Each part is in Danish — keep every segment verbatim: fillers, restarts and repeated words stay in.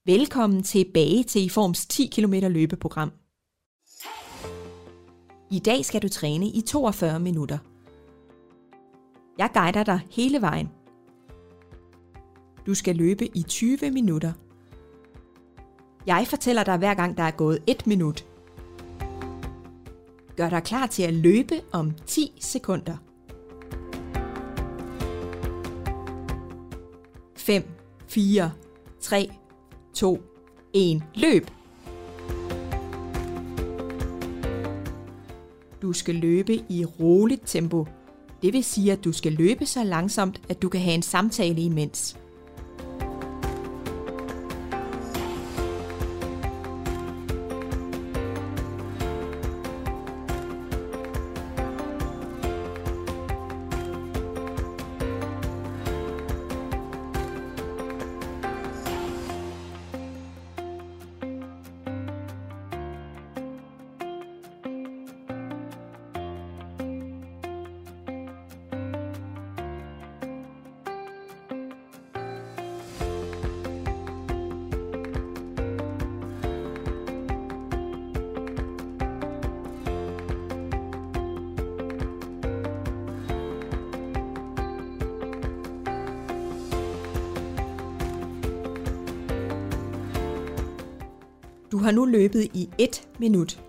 Velkommen tilbage til iForms ti kilometer løbeprogram. I dag skal du træne i toogfyrre minutter. Jeg guider dig hele vejen. Du skal løbe i tyve minutter. Jeg fortæller dig hver gang der er gået et minut. Gør dig klar til at løbe om ti sekunder. fem, fire, tre, to, et. Løb! Du skal løbe i roligt tempo. Det vil sige, at du skal løbe så langsomt, at du kan have en samtale imens. Du har nu løbet i et minut.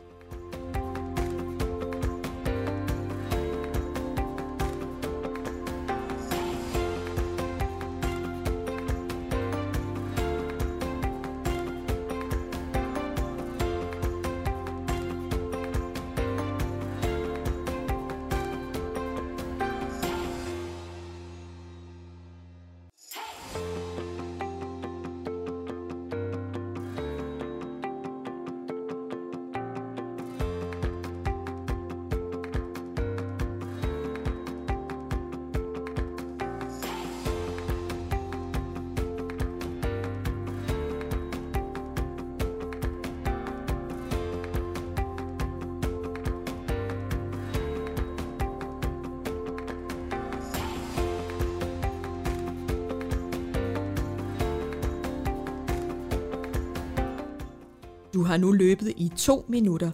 Du har nu løbet i to minutter.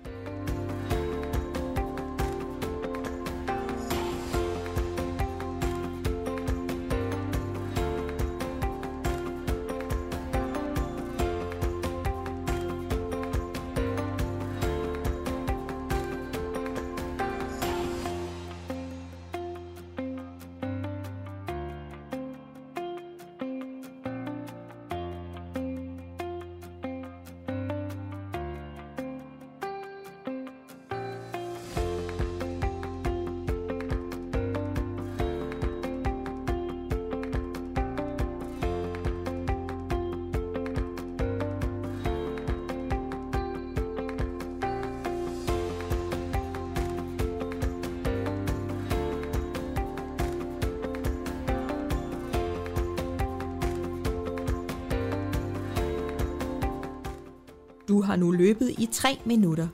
Du har nu løbet i tre minutter.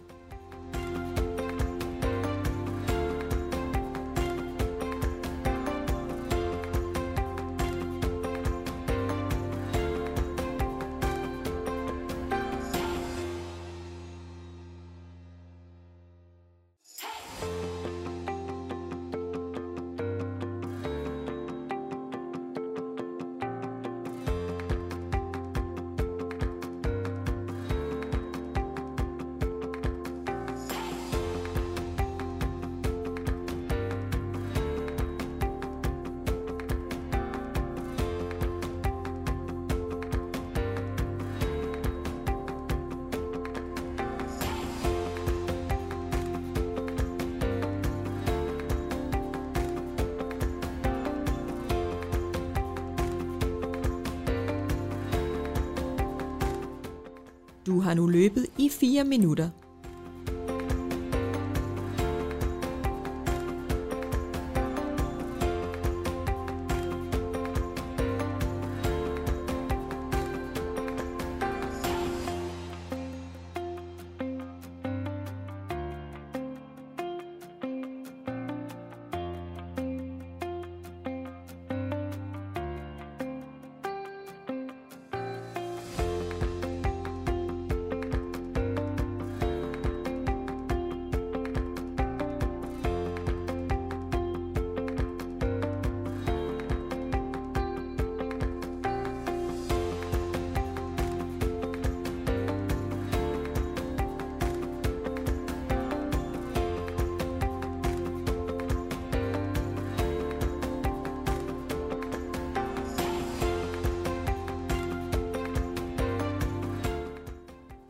Du har nu løbet i fire minutter.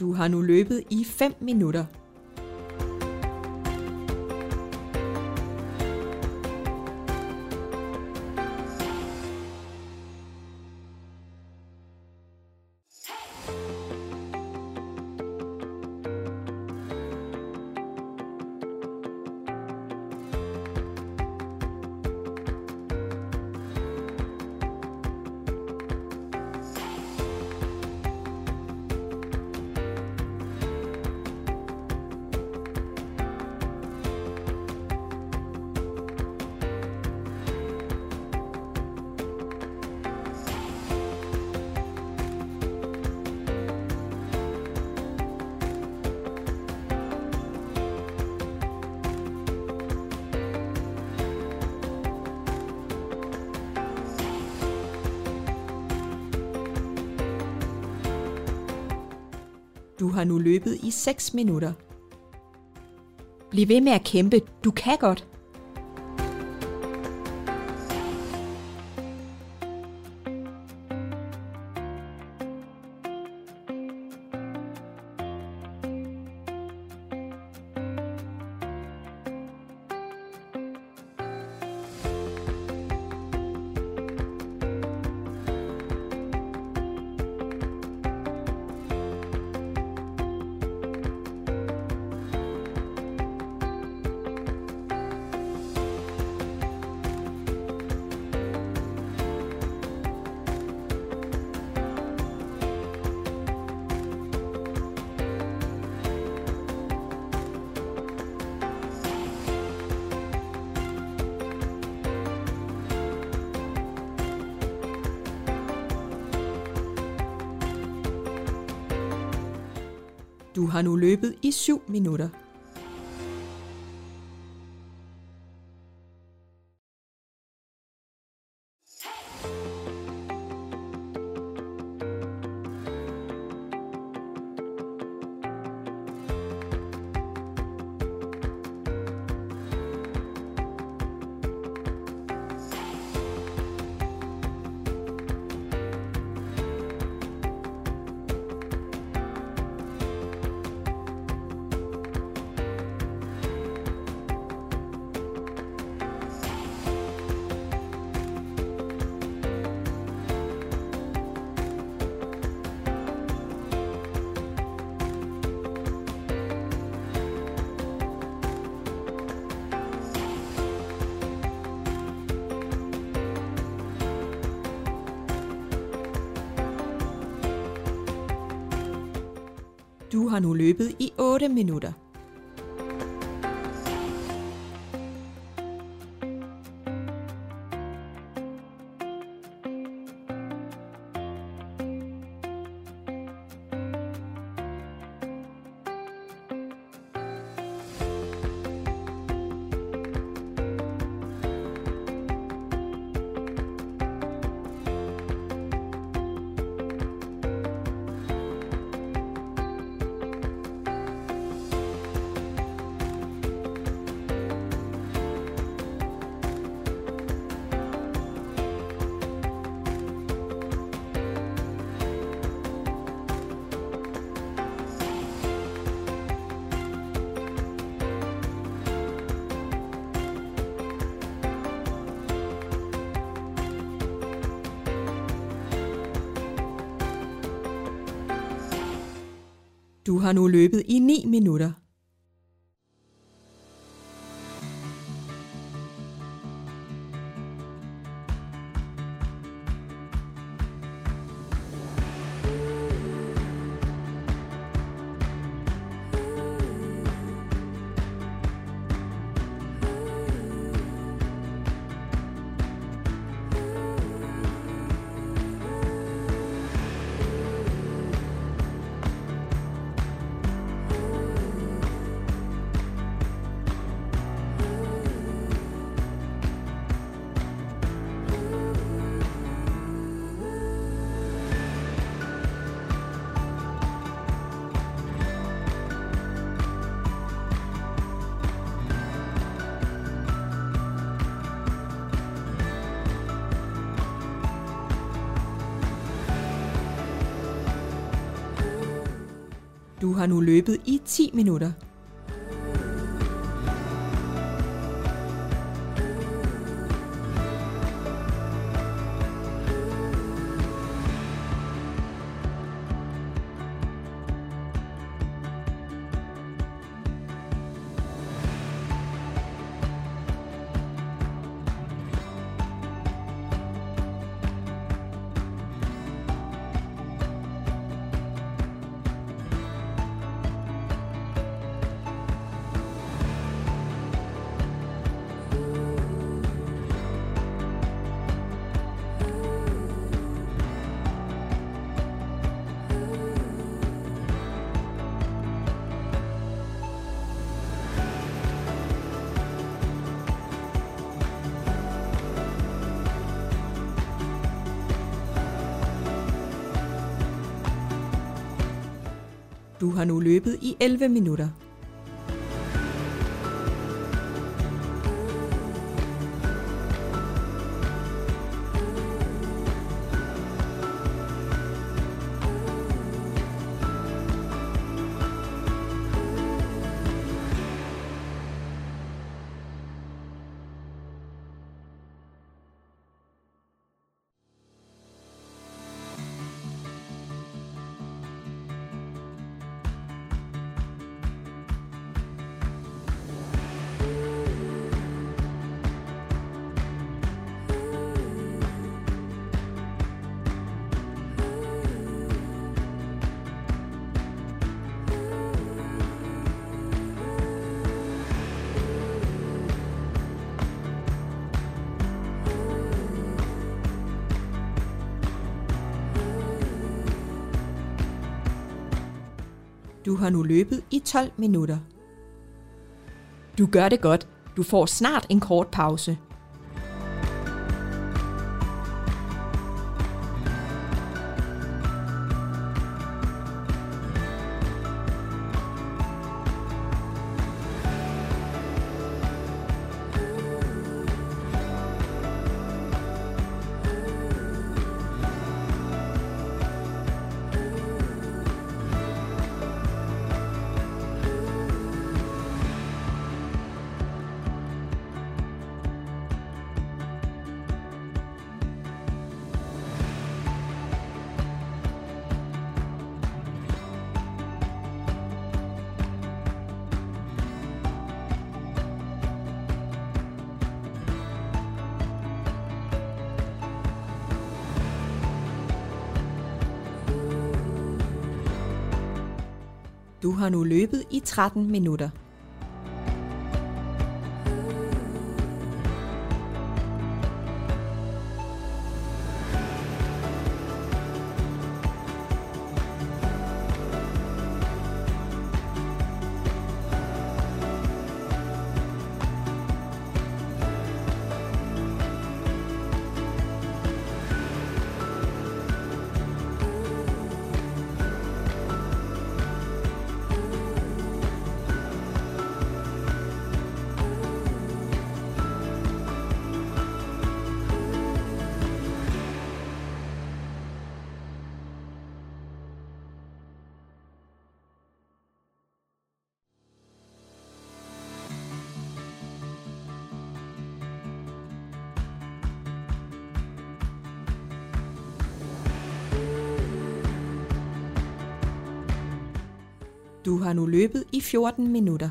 Du har nu løbet i fem minutter. Du har nu løbet i seks minutter. Bliv ved med at kæmpe. Du kan godt. Du har nu løbet i syv minutter. Du har nu løbet i otte minutter. Du har nu løbet i ni minutter. Du har nu løbet i ti minutter. Du har nu løbet i elleve minutter. Du har nu løbet i tolv minutter. Du gør det godt. Du får snart en kort pause. Du har nu løbet i tretten minutter. Du har nu løbet i fjorten minutter.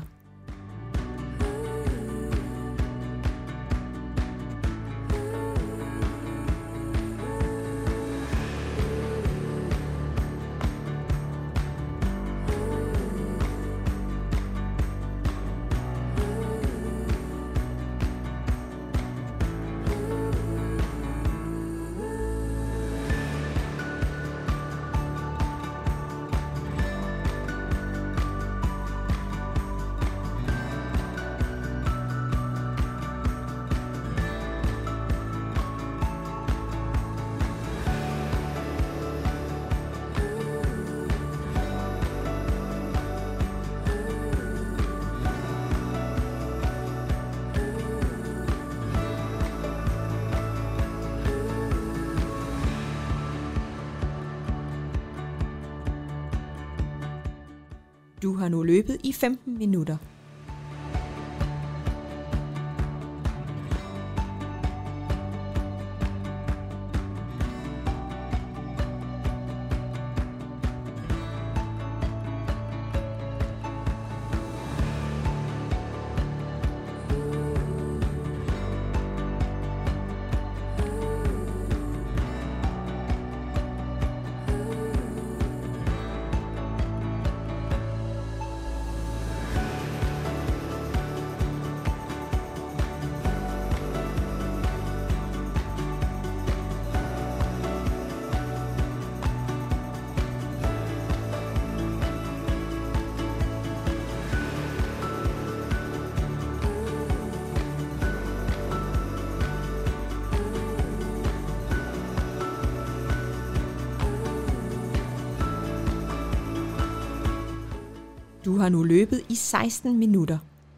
Du har nu løbet i femten minutter. Du har nu løbet i seksten minutter.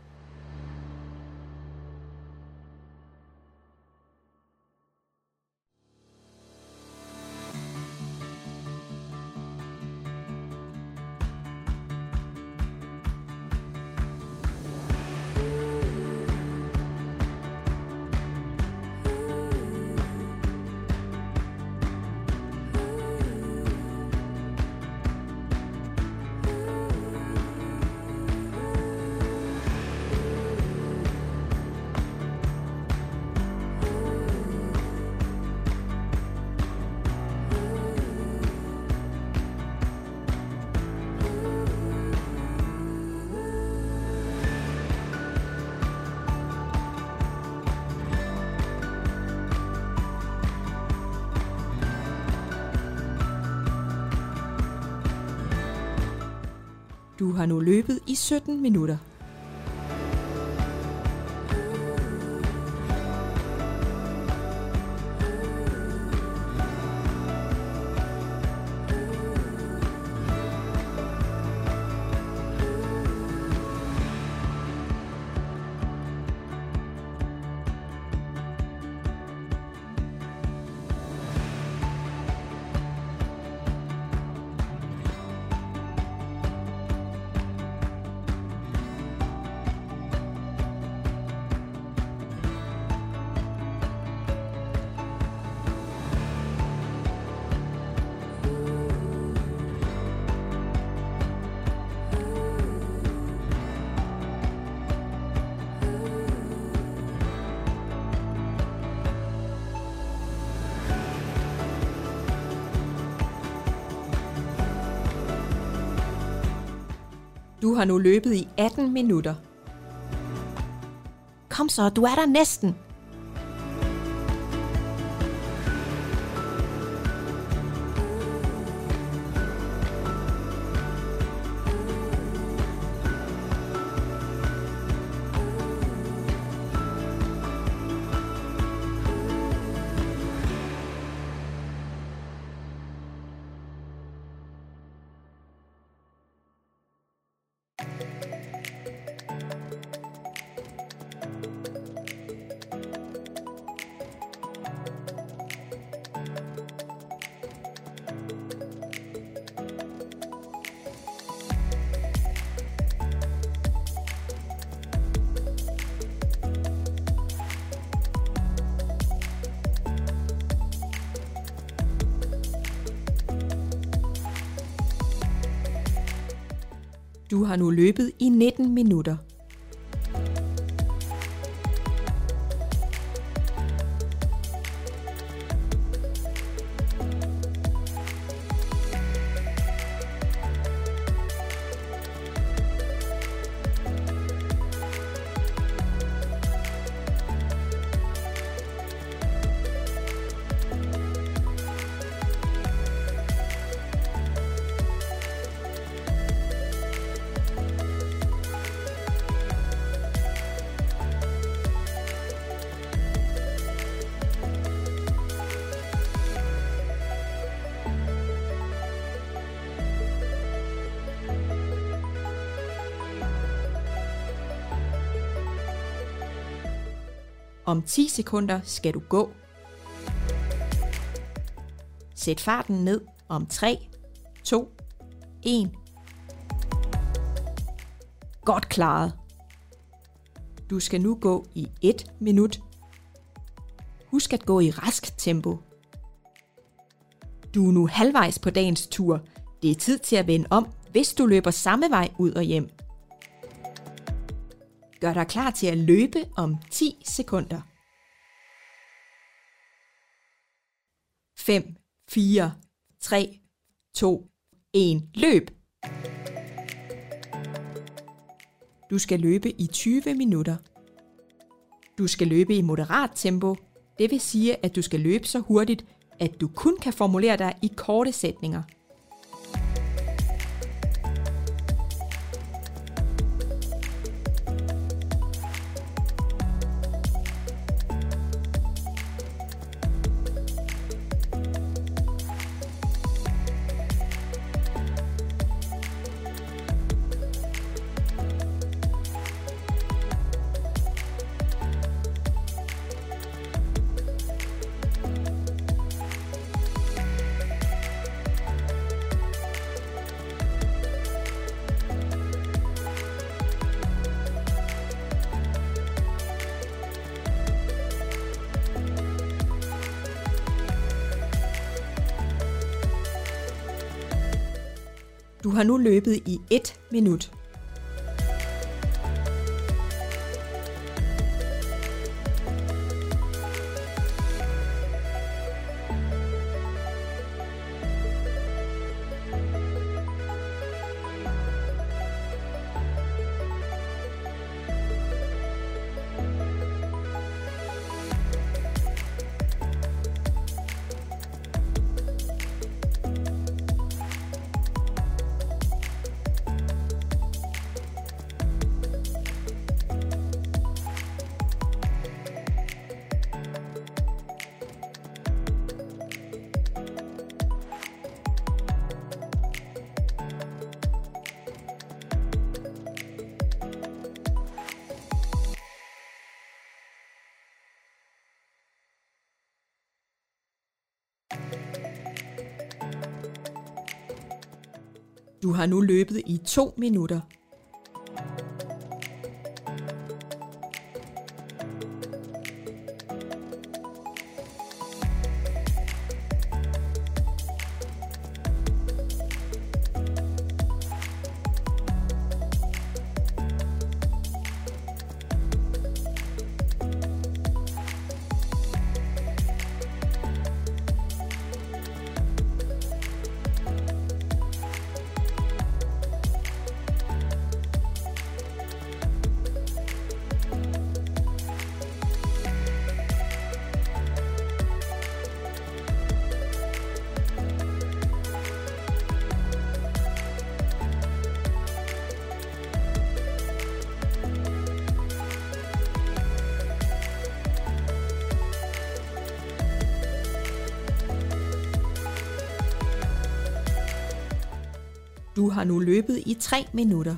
Du har nu løbet i sytten minutter. Du har nu løbet i atten minutter. Kom så, du er der næsten. Du har nu løbet i nitten minutter. Om ti sekunder skal du gå. Sæt farten ned om tre, to, et. Godt klaret. Du skal nu gå i et minut. Husk at gå i rask tempo. Du er nu halvvejs på dagens tur. Det er tid til at vende om, hvis du løber samme vej ud og hjem. Gør dig klar til at løbe om ti sekunder. fem, fire, tre, to, et. Løb! Du skal løbe i tyve minutter. Du skal løbe i moderat tempo. Det vil sige, at du skal løbe så hurtigt, at du kun kan formulere dig i korte sætninger. Du har nu løbet i et minut. Du har nu løbet i to minutter. Du har nu løbet i tre minutter.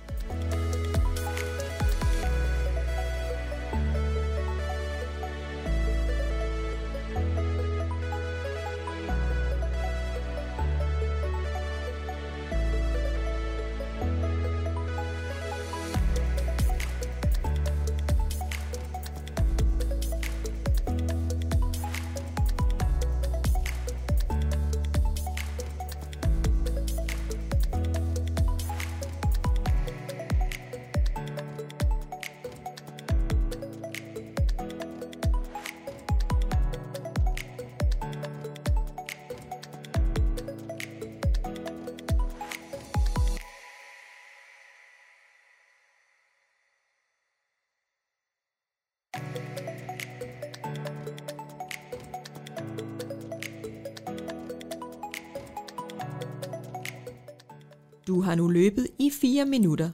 Du har nu løbet i fire minutter.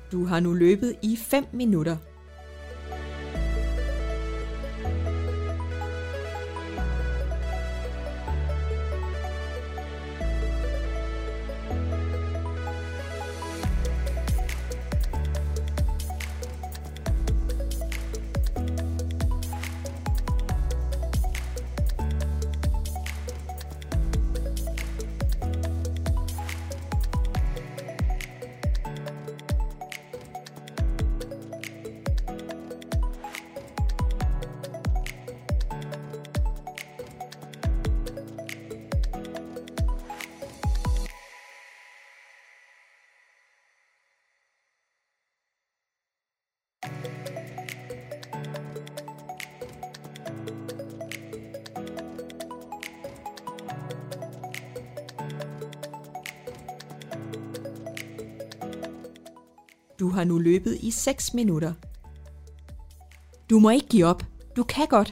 Du har nu løbet i fem minutter. Du har nu løbet i seks minutter. Du må ikke give op. Du kan godt.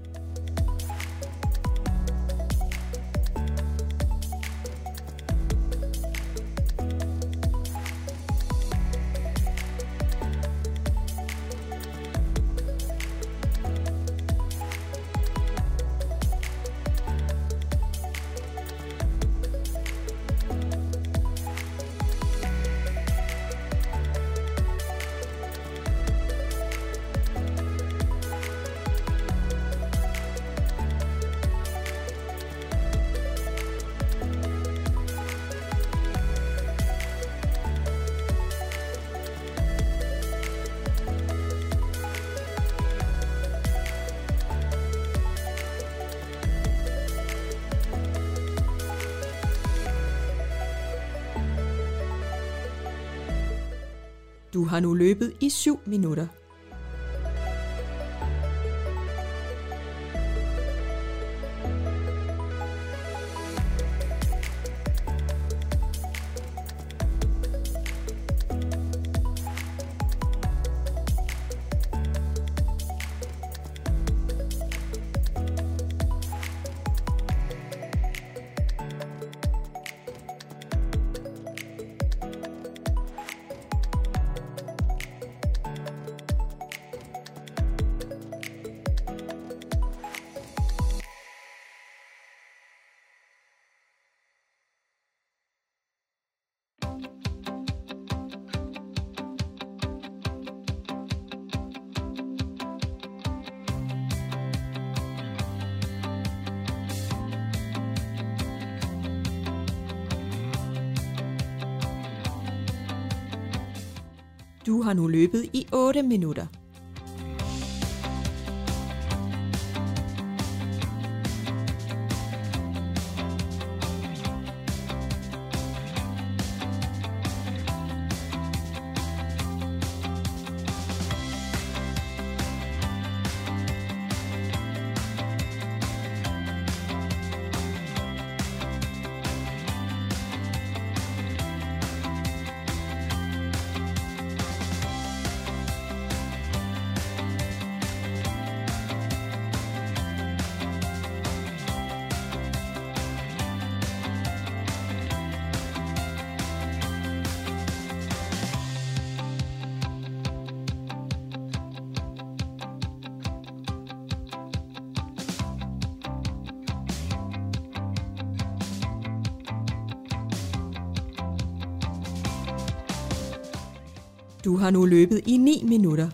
Du har nu løbet i syv minutter. Du har nu løbet i otte minutter. Du har nu løbet i ni minutter.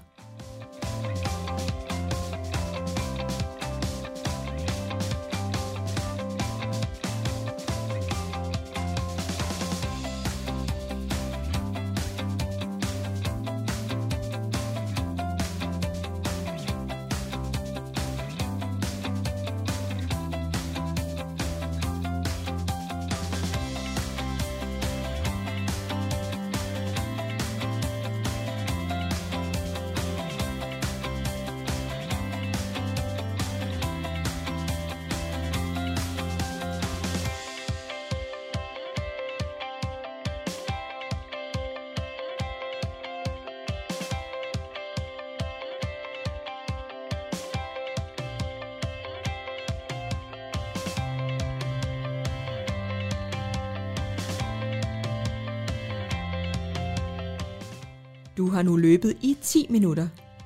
Du har nu løbet i ti minutter.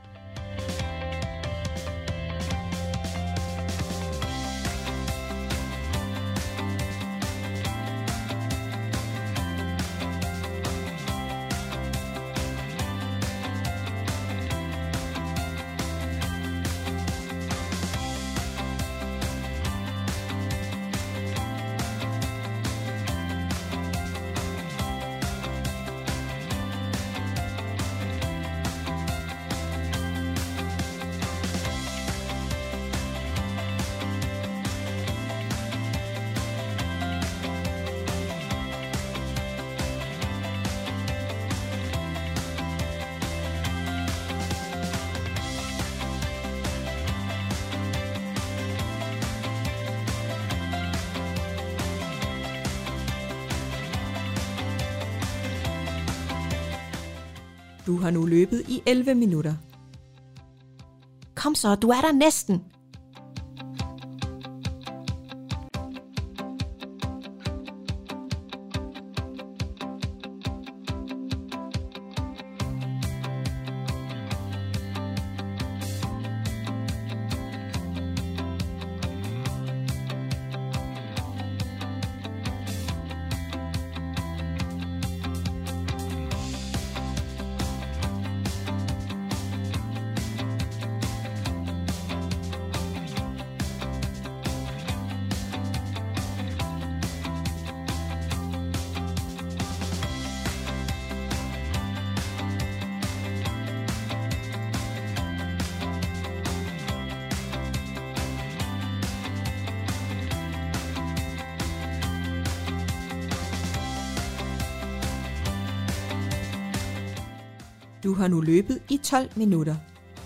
Du har nu løbet i elleve minutter. Kom så, du er der næsten. Du har nu løbet i tolv minutter.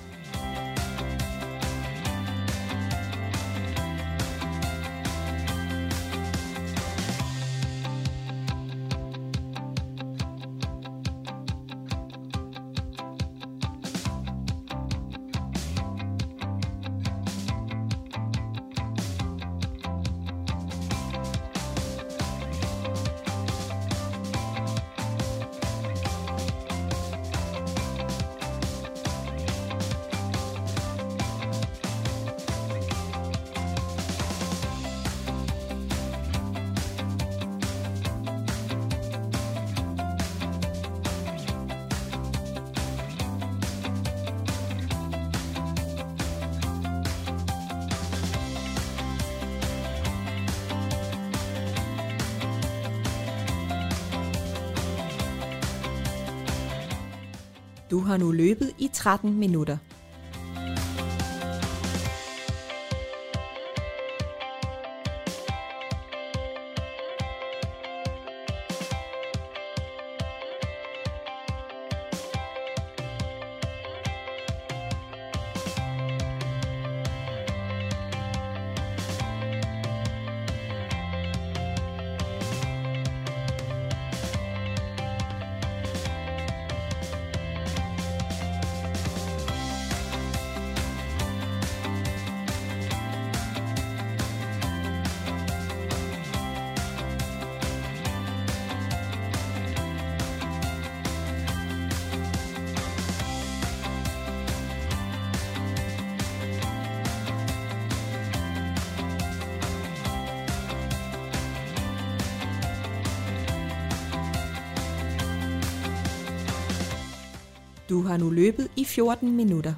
Du har nu løbet i tretten minutter. Du har nu løbet i fjorten minutter.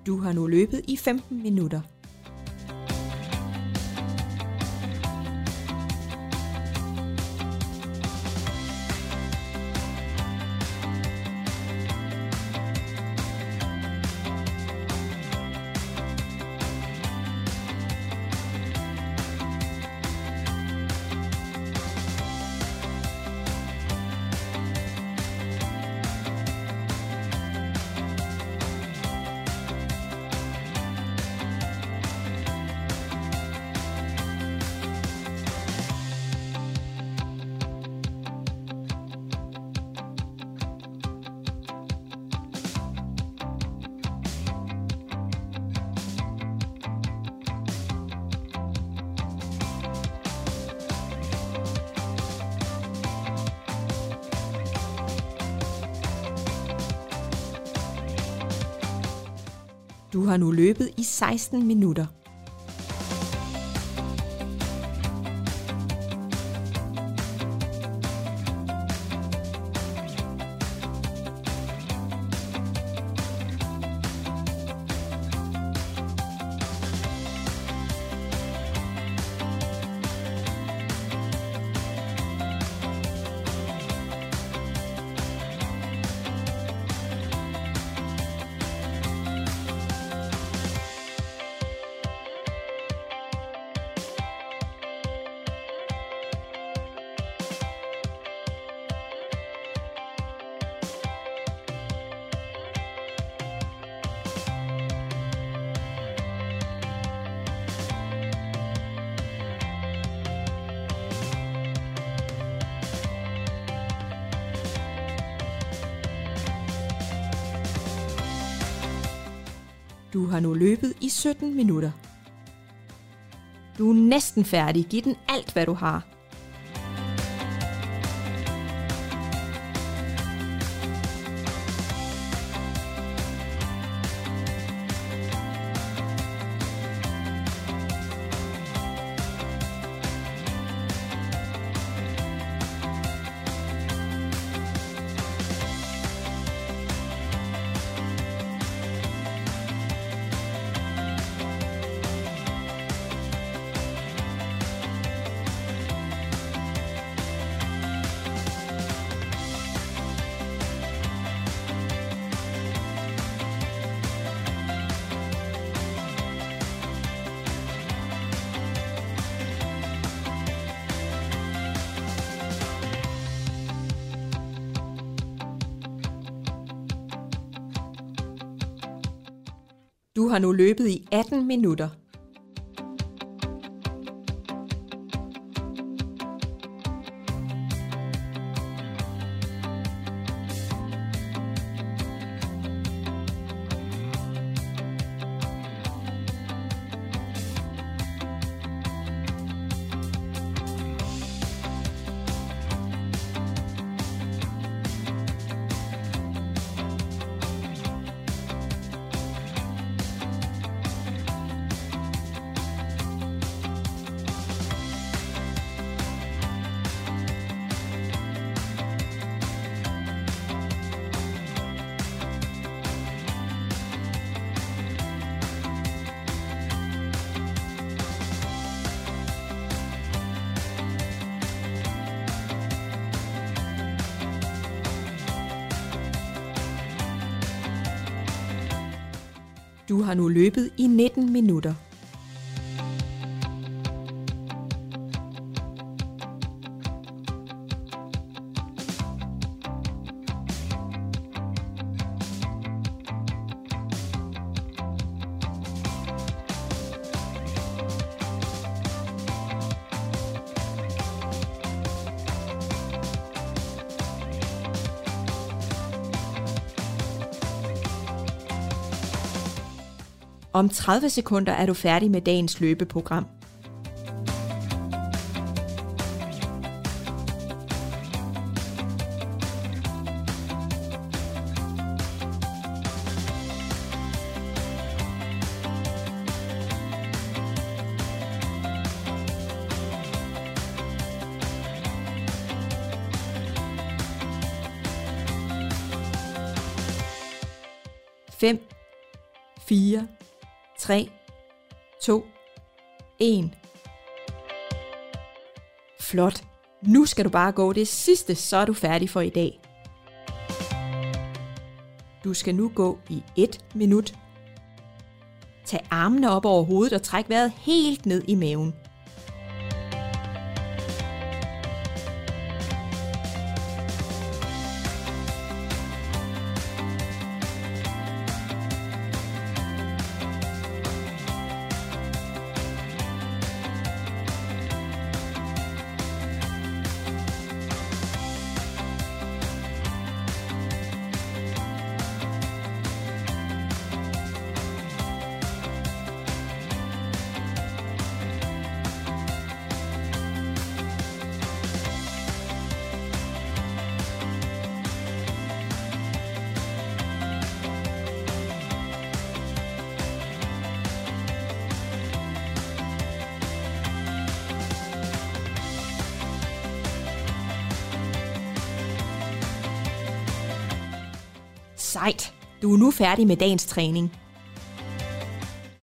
Du har nu løbet i femten minutter. Du har nu løbet i seksten minutter. Du har nu løbet i sytten minutter. Du er næsten færdig. Giv den alt, hvad du har. Du har nu løbet i atten minutter. Du har nu løbet i nitten minutter. Om tredive sekunder er du færdig med dagens løbeprogram. fem, fire, tre, to, et. Flot. Nu skal du bare gå det sidste, så er du færdig for i dag. Du skal nu gå i et minut. Tag armene op over hovedet og træk vejret helt ned i maven. Sejt! Du er nu færdig med dagens træning.